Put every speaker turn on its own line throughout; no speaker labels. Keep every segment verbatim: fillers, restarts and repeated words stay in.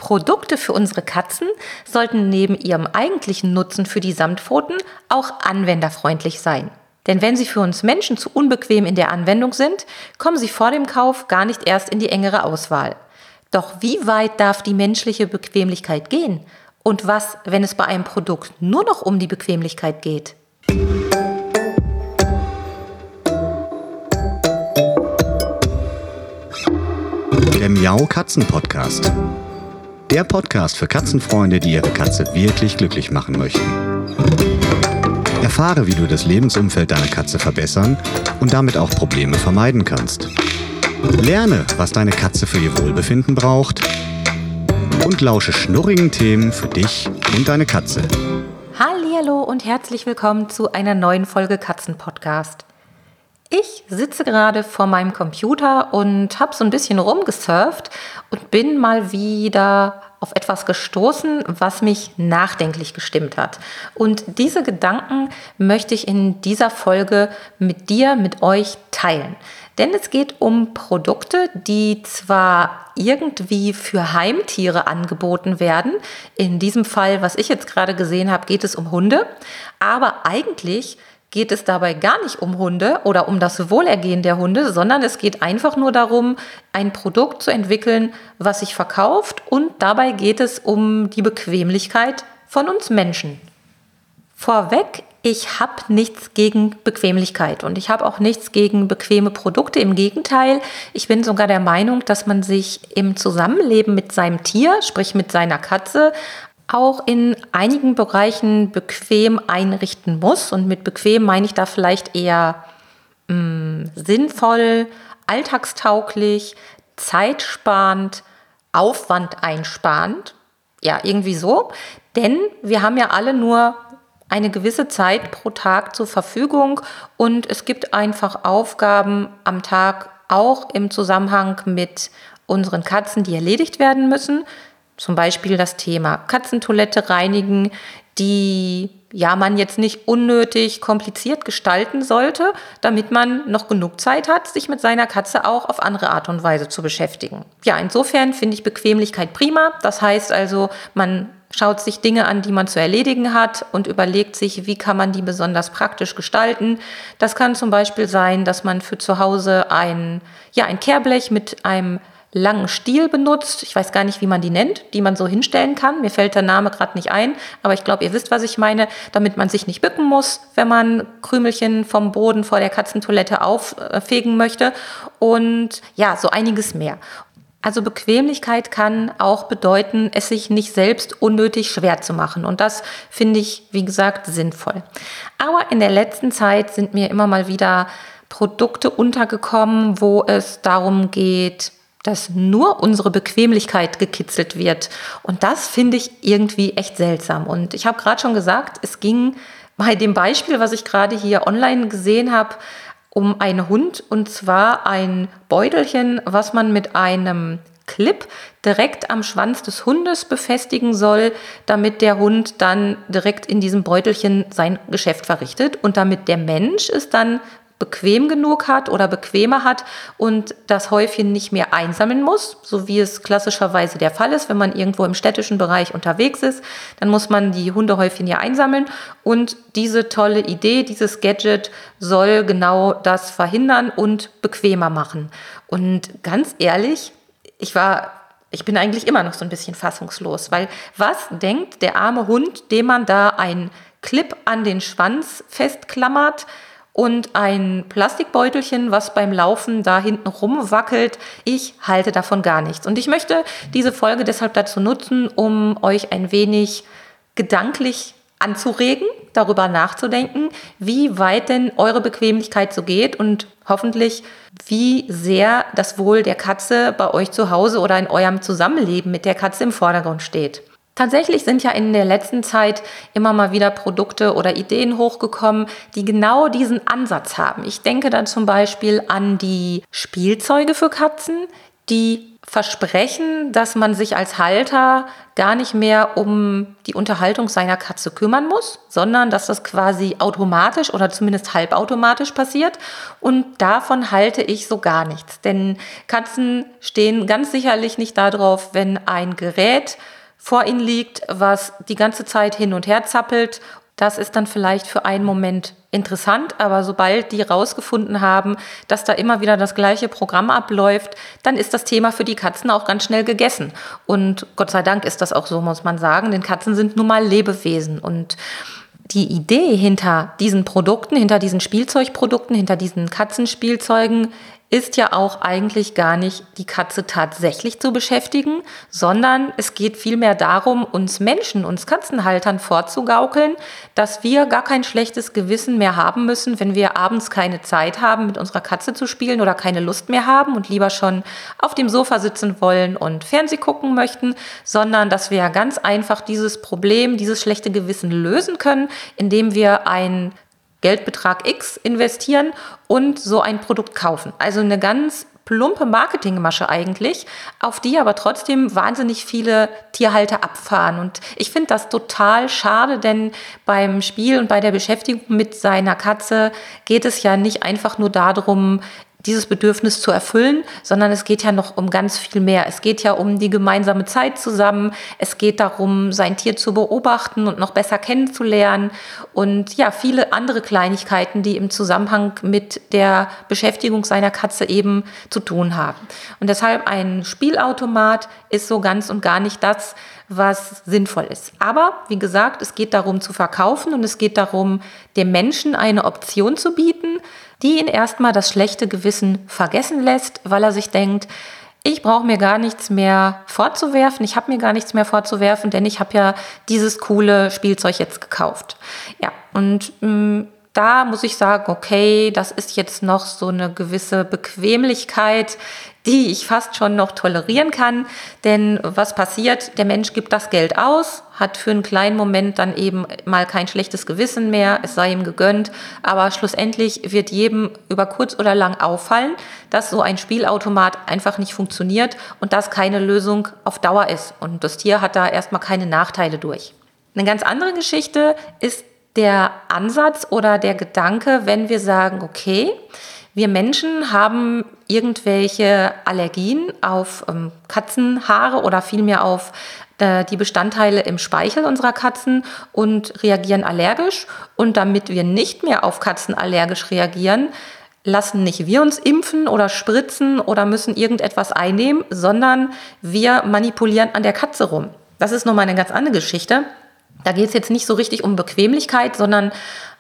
Produkte für unsere Katzen sollten neben ihrem eigentlichen Nutzen für die Samtpfoten auch anwenderfreundlich sein. Denn wenn sie für uns Menschen zu unbequem in der Anwendung sind, kommen sie vor dem Kauf gar nicht erst in die engere Auswahl. Doch wie weit darf die menschliche Bequemlichkeit gehen? Und was, wenn es bei einem Produkt nur noch um die Bequemlichkeit geht?
Der Miau-Katzen-Podcast. Der Podcast für Katzenfreunde, die ihre Katze wirklich glücklich machen möchten. Erfahre, wie du das Lebensumfeld deiner Katze verbessern und damit auch Probleme vermeiden kannst. Lerne, was deine Katze für ihr Wohlbefinden braucht und lausche schnurrigen Themen für dich und deine Katze.
Hallihallo und herzlich willkommen zu einer neuen Folge Katzen-Podcast. Ich sitze gerade vor meinem Computer und habe so ein bisschen rumgesurft und bin mal wieder auf etwas gestoßen, was mich nachdenklich gestimmt hat. Und diese Gedanken möchte ich in dieser Folge mit dir, mit euch teilen. Denn es geht um Produkte, die zwar irgendwie für Heimtiere angeboten werden. In diesem Fall, was ich jetzt gerade gesehen habe, geht es um Hunde. Aber eigentlich geht es dabei gar nicht um Hunde oder um das Wohlergehen der Hunde, sondern es geht einfach nur darum, ein Produkt zu entwickeln, was sich verkauft, und dabei geht es um die Bequemlichkeit von uns Menschen. Vorweg, ich habe nichts gegen Bequemlichkeit und ich habe auch nichts gegen bequeme Produkte. Im Gegenteil, ich bin sogar der Meinung, dass man sich im Zusammenleben mit seinem Tier, sprich mit seiner Katze, auch in einigen Bereichen bequem einrichten muss. Und mit bequem meine ich da vielleicht eher mh, sinnvoll, alltagstauglich, zeitsparend, aufwandeinsparend. Ja, irgendwie so. Denn wir haben ja alle nur eine gewisse Zeit pro Tag zur Verfügung und es gibt einfach Aufgaben am Tag, auch im Zusammenhang mit unseren Katzen, die erledigt werden müssen. Zum Beispiel das Thema Katzentoilette reinigen, die ja man jetzt nicht unnötig kompliziert gestalten sollte, damit man noch genug Zeit hat, sich mit seiner Katze auch auf andere Art und Weise zu beschäftigen. Ja, insofern finde ich Bequemlichkeit prima. Das heißt also, man schaut sich Dinge an, die man zu erledigen hat und überlegt sich, wie kann man die besonders praktisch gestalten. Das kann zum Beispiel sein, dass man für zu Hause ein, ja, ein Kehrblech mit einem langen Stiel benutzt. Ich weiß gar nicht, wie man die nennt, die man so hinstellen kann. Mir fällt der Name gerade nicht ein, aber ich glaube, ihr wisst, was ich meine, damit man sich nicht bücken muss, wenn man Krümelchen vom Boden vor der Katzentoilette auffegen möchte, und ja, so einiges mehr. Also Bequemlichkeit kann auch bedeuten, es sich nicht selbst unnötig schwer zu machen. Und das finde ich, wie gesagt, sinnvoll. Aber in der letzten Zeit sind mir immer mal wieder Produkte untergekommen, wo es darum geht, dass nur unsere Bequemlichkeit gekitzelt wird. Und das finde ich irgendwie echt seltsam. Und ich habe gerade schon gesagt, es ging bei dem Beispiel, was ich gerade hier online gesehen habe, um einen Hund, und zwar ein Beutelchen, was man mit einem Clip direkt am Schwanz des Hundes befestigen soll, damit der Hund dann direkt in diesem Beutelchen sein Geschäft verrichtet und damit der Mensch es dann bequem genug hat oder bequemer hat und das Häufchen nicht mehr einsammeln muss, so wie es klassischerweise der Fall ist, wenn man irgendwo im städtischen Bereich unterwegs ist, dann muss man die Hundehäufchen ja einsammeln, und diese tolle Idee, dieses Gadget soll genau das verhindern und bequemer machen. Und ganz ehrlich, ich war, ich bin eigentlich immer noch so ein bisschen fassungslos, weil was denkt der arme Hund, dem man da einen Clip an den Schwanz festklammert und ein Plastikbeutelchen, was beim Laufen da hinten rumwackelt? Ich halte davon gar nichts. Und ich möchte diese Folge deshalb dazu nutzen, um euch ein wenig gedanklich anzuregen, darüber nachzudenken, wie weit denn eure Bequemlichkeit so geht und hoffentlich, wie sehr das Wohl der Katze bei euch zu Hause oder in eurem Zusammenleben mit der Katze im Vordergrund steht. Tatsächlich sind ja in der letzten Zeit immer mal wieder Produkte oder Ideen hochgekommen, die genau diesen Ansatz haben. Ich denke dann zum Beispiel an die Spielzeuge für Katzen, die versprechen, dass man sich als Halter gar nicht mehr um die Unterhaltung seiner Katze kümmern muss, sondern dass das quasi automatisch oder zumindest halbautomatisch passiert. Und davon halte ich so gar nichts. Denn Katzen stehen ganz sicherlich nicht darauf, wenn ein Gerät vor ihnen liegt, was die ganze Zeit hin und her zappelt. Das ist dann vielleicht für einen Moment interessant, aber sobald die rausgefunden haben, dass da immer wieder das gleiche Programm abläuft, dann ist das Thema für die Katzen auch ganz schnell gegessen. Und Gott sei Dank ist das auch so, muss man sagen, denn Katzen sind nun mal Lebewesen. Und die Idee hinter diesen Produkten, hinter diesen Spielzeugprodukten, hinter diesen Katzenspielzeugen ist ja auch eigentlich gar nicht, die Katze tatsächlich zu beschäftigen, sondern es geht vielmehr darum, uns Menschen, uns Katzenhaltern vorzugaukeln, dass wir gar kein schlechtes Gewissen mehr haben müssen, wenn wir abends keine Zeit haben, mit unserer Katze zu spielen oder keine Lust mehr haben und lieber schon auf dem Sofa sitzen wollen und Fernseh gucken möchten, sondern dass wir ganz einfach dieses Problem, dieses schlechte Gewissen lösen können, indem wir ein Geldbetrag X investieren und so ein Produkt kaufen. Also eine ganz plumpe Marketingmasche eigentlich, auf die aber trotzdem wahnsinnig viele Tierhalter abfahren. Und ich finde das total schade, denn beim Spiel und bei der Beschäftigung mit seiner Katze geht es ja nicht einfach nur darum, dieses Bedürfnis zu erfüllen, sondern es geht ja noch um ganz viel mehr. Es geht ja um die gemeinsame Zeit zusammen. Es geht darum, sein Tier zu beobachten und noch besser kennenzulernen und ja, viele andere Kleinigkeiten, die im Zusammenhang mit der Beschäftigung seiner Katze eben zu tun haben. Und deshalb ein Spielautomat ist so ganz und gar nicht das, was sinnvoll ist. Aber wie gesagt, es geht darum zu verkaufen und es geht darum, dem Menschen eine Option zu bieten, die ihn erstmal das schlechte Gewissen vergessen lässt, weil er sich denkt, ich brauche mir gar nichts mehr vorzuwerfen, ich habe mir gar nichts mehr vorzuwerfen, denn ich habe ja dieses coole Spielzeug jetzt gekauft. Ja, und mh, da muss ich sagen, okay, das ist jetzt noch so eine gewisse Bequemlichkeit, die ich fast schon noch tolerieren kann. Denn was passiert? Der Mensch gibt das Geld aus, hat für einen kleinen Moment dann eben mal kein schlechtes Gewissen mehr, es sei ihm gegönnt. Aber schlussendlich wird jedem über kurz oder lang auffallen, dass so ein Spielautomat einfach nicht funktioniert und das keine Lösung auf Dauer ist. Und das Tier hat da erstmal keine Nachteile durch. Eine ganz andere Geschichte ist der Ansatz oder der Gedanke, wenn wir sagen, okay, wir Menschen haben irgendwelche Allergien auf ähm, Katzenhaare oder vielmehr auf äh, die Bestandteile im Speichel unserer Katzen und reagieren allergisch. Und damit wir nicht mehr auf Katzen allergisch reagieren, lassen nicht wir uns impfen oder spritzen oder müssen irgendetwas einnehmen, sondern wir manipulieren an der Katze rum. Das ist nochmal eine ganz andere Geschichte. Da geht es jetzt nicht so richtig um Bequemlichkeit, sondern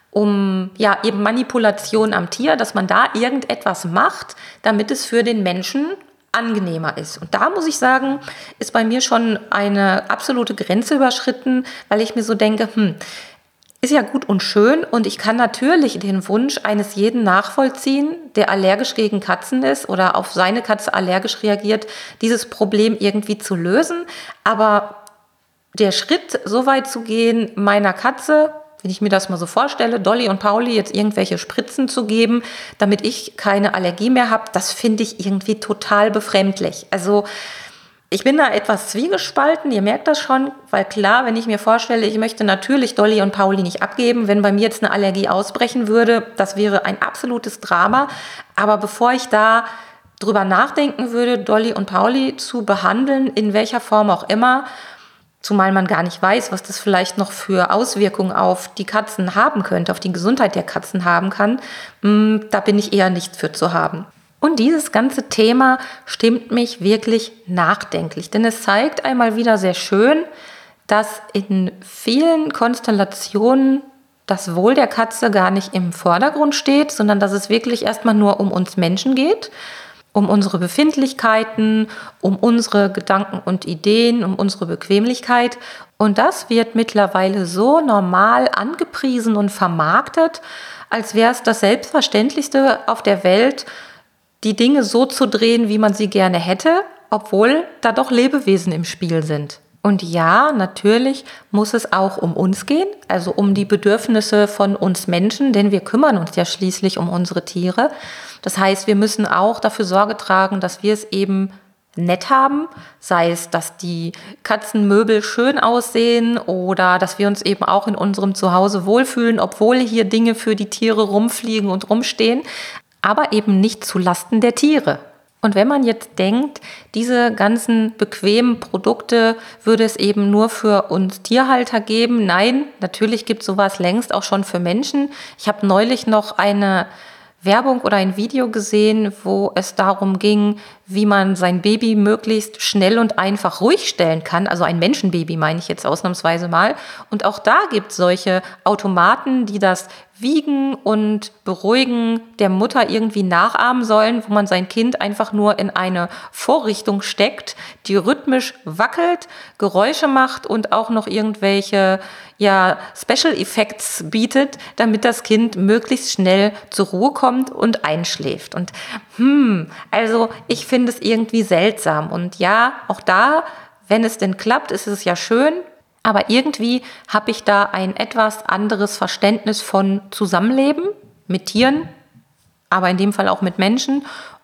um ja eben Manipulation am Tier, dass man da irgendetwas macht, damit es für den Menschen angenehmer ist. Und da muss ich sagen, ist bei mir schon eine absolute Grenze überschritten, weil ich mir so denke, hm, ist ja gut und schön und ich kann natürlich den Wunsch eines jeden nachvollziehen, der allergisch gegen Katzen ist oder auf seine Katze allergisch reagiert, dieses Problem irgendwie zu lösen. Aber der Schritt, so weit zu gehen, meiner Katze, wenn ich mir das mal so vorstelle, Dolly und Pauli jetzt irgendwelche Spritzen zu geben, damit ich keine Allergie mehr habe, das finde ich irgendwie total befremdlich. Also ich bin da etwas zwiegespalten, ihr merkt das schon, weil klar, wenn ich mir vorstelle, ich möchte natürlich Dolly und Pauli nicht abgeben, wenn bei mir jetzt eine Allergie ausbrechen würde, das wäre ein absolutes Drama. Aber bevor ich da drüber nachdenken würde, Dolly und Pauli zu behandeln, in welcher Form auch immer, zumal man gar nicht weiß, was das vielleicht noch für Auswirkungen auf die Katzen haben könnte, auf die Gesundheit der Katzen haben kann, da bin ich eher nicht für zu haben. Und dieses ganze Thema stimmt mich wirklich nachdenklich, denn es zeigt einmal wieder sehr schön, dass in vielen Konstellationen das Wohl der Katze gar nicht im Vordergrund steht, sondern dass es wirklich erstmal nur um uns Menschen geht, um unsere Befindlichkeiten, um unsere Gedanken und Ideen, um unsere Bequemlichkeit. Und das wird mittlerweile so normal angepriesen und vermarktet, als wäre es das Selbstverständlichste auf der Welt, die Dinge so zu drehen, wie man sie gerne hätte, obwohl da doch Lebewesen im Spiel sind. Und ja, natürlich muss es auch um uns gehen, also um die Bedürfnisse von uns Menschen, denn wir kümmern uns ja schließlich um unsere Tiere. Das heißt, wir müssen auch dafür Sorge tragen, dass wir es eben nett haben, sei es, dass die Katzenmöbel schön aussehen oder dass wir uns eben auch in unserem Zuhause wohlfühlen, obwohl hier Dinge für die Tiere rumfliegen und rumstehen, aber eben nicht zu Lasten der Tiere. Und wenn man jetzt denkt, diese ganzen bequemen Produkte würde es eben nur für uns Tierhalter geben, nein, natürlich gibt es sowas längst auch schon für Menschen. Ich habe neulich noch eine Werbung oder ein Video gesehen, wo es darum ging, wie man sein Baby möglichst schnell und einfach ruhig stellen kann. Also ein Menschenbaby meine ich jetzt ausnahmsweise mal. Und auch da gibt es solche Automaten, die das Wiegen und Beruhigen der Mutter irgendwie nachahmen sollen, wo man sein Kind einfach nur in eine Vorrichtung steckt, die rhythmisch wackelt, Geräusche macht und auch noch irgendwelche ja, Special Effects bietet, damit das Kind möglichst schnell zur Ruhe kommt und einschläft. Und hm, also ich finde es irgendwie seltsam. Und ja, auch da, wenn es denn klappt, ist es ja schön. Aber irgendwie habe ich da ein etwas anderes Verständnis von Zusammenleben mit Tieren, aber in dem Fall auch mit Menschen.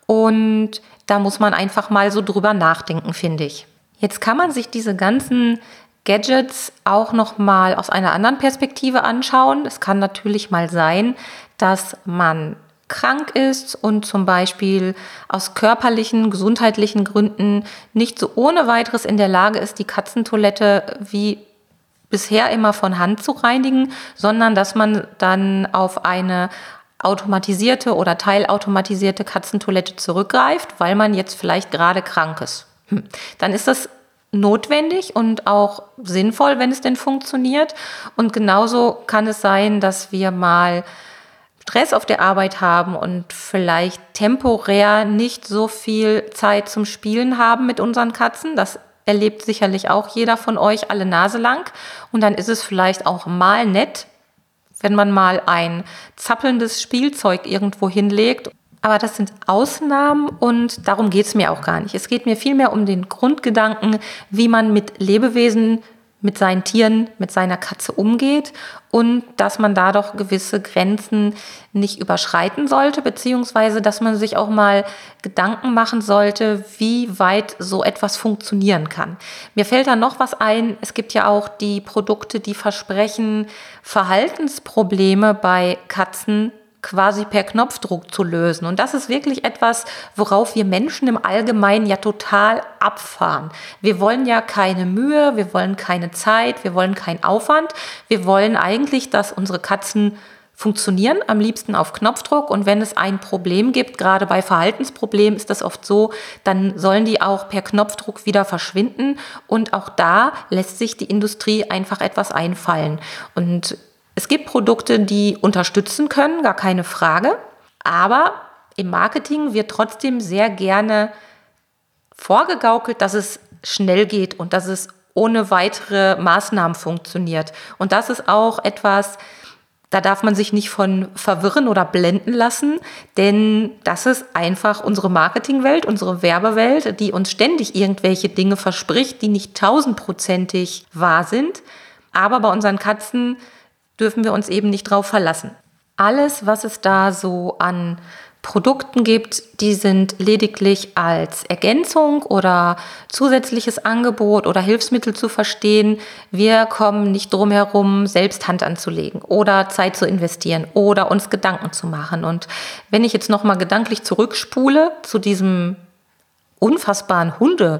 Und da muss man einfach mal so drüber nachdenken, finde ich. Jetzt kann man sich diese ganzen Gadgets auch noch mal aus einer anderen Perspektive anschauen. Es kann natürlich mal sein, dass man krank ist und zum Beispiel aus körperlichen, gesundheitlichen Gründen nicht so ohne weiteres in der Lage ist, die Katzentoilette wie bisher immer von Hand zu reinigen, sondern dass man dann auf eine automatisierte oder teilautomatisierte Katzentoilette zurückgreift, weil man jetzt vielleicht gerade krank ist. Hm. Dann ist das notwendig und auch sinnvoll, wenn es denn funktioniert. Und genauso kann es sein, dass wir mal Stress auf der Arbeit haben und vielleicht temporär nicht so viel Zeit zum Spielen haben mit unseren Katzen. Das erlebt sicherlich auch jeder von euch alle Nase lang. Und dann ist es vielleicht auch mal nett, wenn man mal ein zappelndes Spielzeug irgendwo hinlegt. Aber das sind Ausnahmen und darum geht es mir auch gar nicht. Es geht mir vielmehr um den Grundgedanken, wie man mit Lebewesen, mit seinen Tieren, mit seiner Katze umgeht und dass man da doch gewisse Grenzen nicht überschreiten sollte, beziehungsweise dass man sich auch mal Gedanken machen sollte, wie weit so etwas funktionieren kann. Mir fällt da noch was ein. Es gibt ja auch die Produkte, die versprechen, Verhaltensprobleme bei Katzen quasi per Knopfdruck zu lösen. Und das ist wirklich etwas, worauf wir Menschen im Allgemeinen ja total abfahren. Wir wollen ja keine Mühe, wir wollen keine Zeit, wir wollen keinen Aufwand. Wir wollen eigentlich, dass unsere Katzen funktionieren, am liebsten auf Knopfdruck. Und wenn es ein Problem gibt, gerade bei Verhaltensproblemen ist das oft so, dann sollen die auch per Knopfdruck wieder verschwinden. Und auch da lässt sich die Industrie einfach etwas einfallen. Und es gibt Produkte, die unterstützen können, gar keine Frage. Aber im Marketing wird trotzdem sehr gerne vorgegaukelt, dass es schnell geht und dass es ohne weitere Maßnahmen funktioniert. Und das ist auch etwas, da darf man sich nicht von verwirren oder blenden lassen, denn das ist einfach unsere Marketingwelt, unsere Werbewelt, die uns ständig irgendwelche Dinge verspricht, die nicht tausendprozentig wahr sind. Aber bei unseren Katzen dürfen wir uns eben nicht drauf verlassen. Alles, was es da so an Produkten gibt, die sind lediglich als Ergänzung oder zusätzliches Angebot oder Hilfsmittel zu verstehen. Wir kommen nicht drum herum, selbst Hand anzulegen oder Zeit zu investieren oder uns Gedanken zu machen. Und wenn ich jetzt nochmal gedanklich zurückspule zu diesem unfassbaren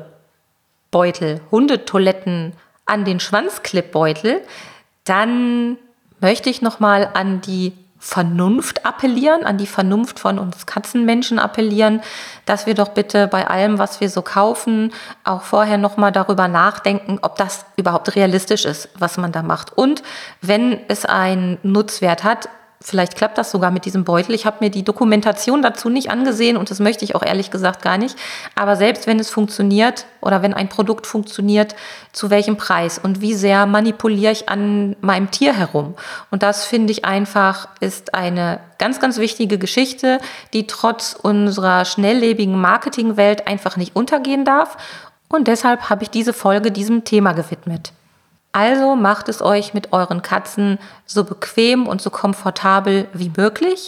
Hundebeutel, Hundetoiletten an den Schwanzklippbeutel, dann möchte ich nochmal an die Vernunft appellieren, an die Vernunft von uns Katzenmenschen appellieren, dass wir doch bitte bei allem, was wir so kaufen, auch vorher nochmal darüber nachdenken, ob das überhaupt realistisch ist, was man da macht. Und wenn es einen Nutzwert hat, vielleicht klappt das sogar mit diesem Beutel. Ich habe mir die Dokumentation dazu nicht angesehen und das möchte ich auch ehrlich gesagt gar nicht. Aber selbst wenn es funktioniert oder wenn ein Produkt funktioniert, zu welchem Preis und wie sehr manipuliere ich an meinem Tier herum? Und das finde ich einfach ist eine ganz, ganz wichtige Geschichte, die trotz unserer schnelllebigen Marketingwelt einfach nicht untergehen darf. Und deshalb habe ich diese Folge diesem Thema gewidmet. Also macht es euch mit euren Katzen so bequem und so komfortabel wie möglich,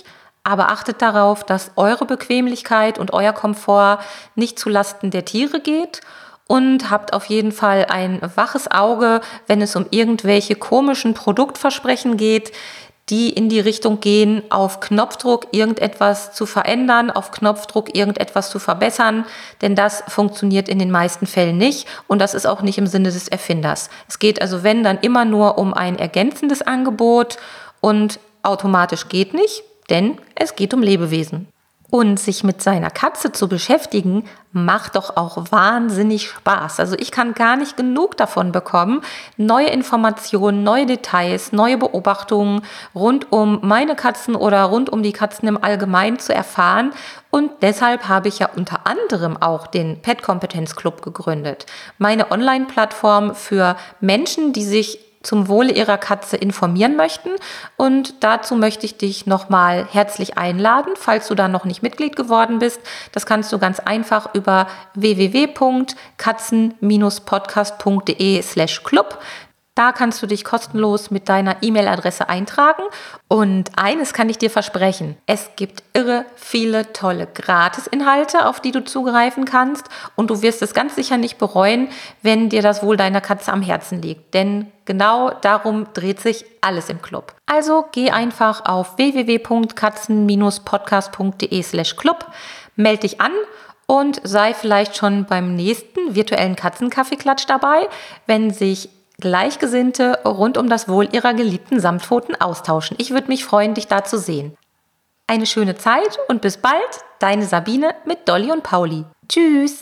Aber achtet darauf, dass eure Bequemlichkeit und euer Komfort nicht zulasten der Tiere geht. Und habt auf jeden Fall ein waches Auge, wenn es um irgendwelche komischen Produktversprechen geht, die in die Richtung gehen, auf Knopfdruck irgendetwas zu verändern, auf Knopfdruck irgendetwas zu verbessern, denn das funktioniert in den meisten Fällen nicht und das ist auch nicht im Sinne des Erfinders. Es geht also, wenn, dann immer nur um ein ergänzendes Angebot und automatisch geht nicht, denn es geht um Lebewesen. Und sich mit seiner Katze zu beschäftigen, macht doch auch wahnsinnig Spaß. Also ich kann gar nicht genug davon bekommen, neue Informationen, neue Details, neue Beobachtungen rund um meine Katzen oder rund um die Katzen im Allgemeinen zu erfahren. Und deshalb habe ich ja unter anderem auch den Pet Kompetenz Club gegründet. Meine Online-Plattform für Menschen, die sich zum Wohle ihrer Katze informieren möchten. Und dazu möchte ich dich nochmal herzlich einladen, falls du da noch nicht Mitglied geworden bist. Das kannst du ganz einfach über w w w punkt katzen podcast punkt d e slash club. Da kannst du dich kostenlos mit deiner E-Mail-Adresse eintragen. Und eines kann ich dir versprechen. Es gibt irre viele tolle Gratis-Inhalte, auf die du zugreifen kannst. Und du wirst es ganz sicher nicht bereuen, wenn dir das Wohl deiner Katze am Herzen liegt. Denn genau darum dreht sich alles im Club. Also geh einfach auf w w w punkt katzen podcast punkt d e slash club, melde dich an und sei vielleicht schon beim nächsten virtuellen Katzenkaffeeklatsch dabei, wenn sich Gleichgesinnte rund um das Wohl ihrer geliebten Samtpfoten austauschen. Ich würde mich freuen, dich da zu sehen. Eine schöne Zeit und bis bald, deine Sabine mit Dolly und Pauli. Tschüss!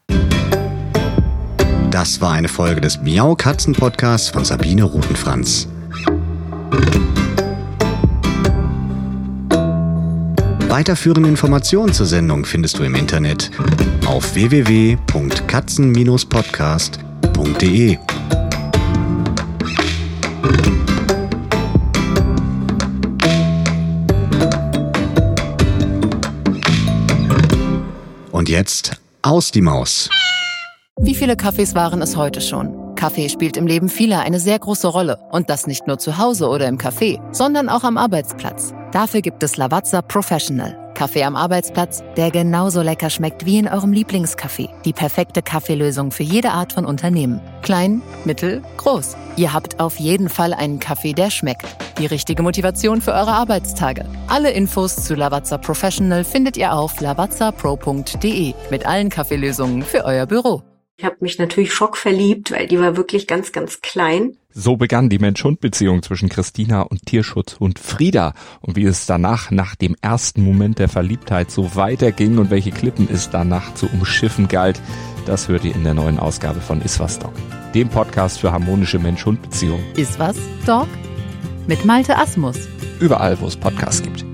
Das war eine Folge des Miau Katzen Podcasts von Sabine Rutenfranz. Weiterführende Informationen zur Sendung findest du im Internet auf w w w punkt katzen podcast punkt d e. Und jetzt aus die Maus.
Wie viele Kaffees waren es heute schon? Kaffee spielt im Leben vieler eine sehr große Rolle. Und das nicht nur zu Hause oder im Café, sondern auch am Arbeitsplatz. Dafür gibt es Lavazza Professional. Kaffee am Arbeitsplatz, der genauso lecker schmeckt wie in eurem Lieblingscafé. Die perfekte Kaffeelösung für jede Art von Unternehmen. Klein, mittel, groß. Ihr habt auf jeden Fall einen Kaffee, der schmeckt. Die richtige Motivation für eure Arbeitstage. Alle Infos zu Lavazza Professional findet ihr auf lavazza pro punkt d e mit allen Kaffeelösungen für euer Büro.
Ich habe mich natürlich schockverliebt, weil die war wirklich ganz, ganz klein.
So begann die Mensch-Hund-Beziehung zwischen Christina und Tierschutzhund Frieda. Und wie es danach, nach dem ersten Moment der Verliebtheit, so weiterging und welche Klippen es danach zu umschiffen galt, das hört ihr in der neuen Ausgabe von Iswas Dog, dem Podcast für harmonische Mensch-Hund-Beziehungen.
Iswas Dog? Mit Malte Asmus.
Überall, wo es Podcasts gibt.